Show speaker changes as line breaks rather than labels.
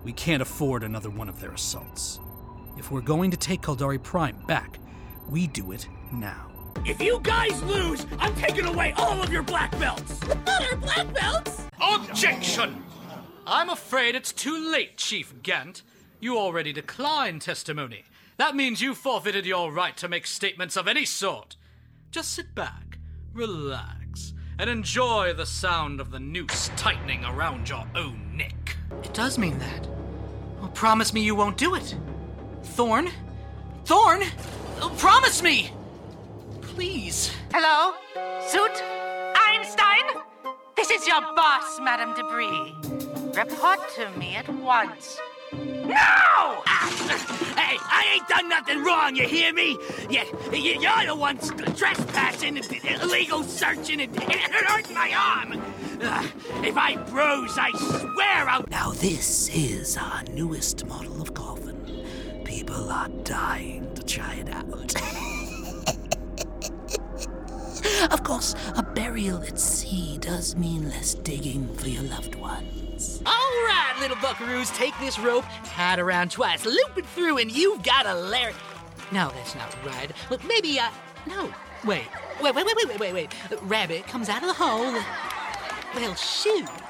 We can't afford another one of their assaults. If we're going to take Caldari Prime back, we do it now.
If you guys lose, I'm taking away all of your black belts!
Not our black belts!
Objection! I'm afraid it's too late, Chief Gant. You already declined testimony. That means you forfeited your right to make statements of any sort. Just sit back, relax, and enjoy the sound of the noose tightening around your own neck.
It does mean that. Well, promise me you won't do it. Thorn? Thorn? Promise me! Please.
Hello? Suit? Einstein? This is your boss, Madame Debris. Report to me at once.
No! Hey, I ain't done nothing wrong, you hear me? You're the ones trespassing, illegal searching, and hurting my arm. If I bruise, I swear I'll...
Now this is our newest model of coffin. People are dying to try it out. Of course, a burial at sea does mean less digging for your loved ones.
All right, little buckaroos, take this rope, tie it around twice, loop it through, and you've got a lair... No, that's not right. Look, maybe, no. Wait. Rabbit comes out of the hole. Well, shoot.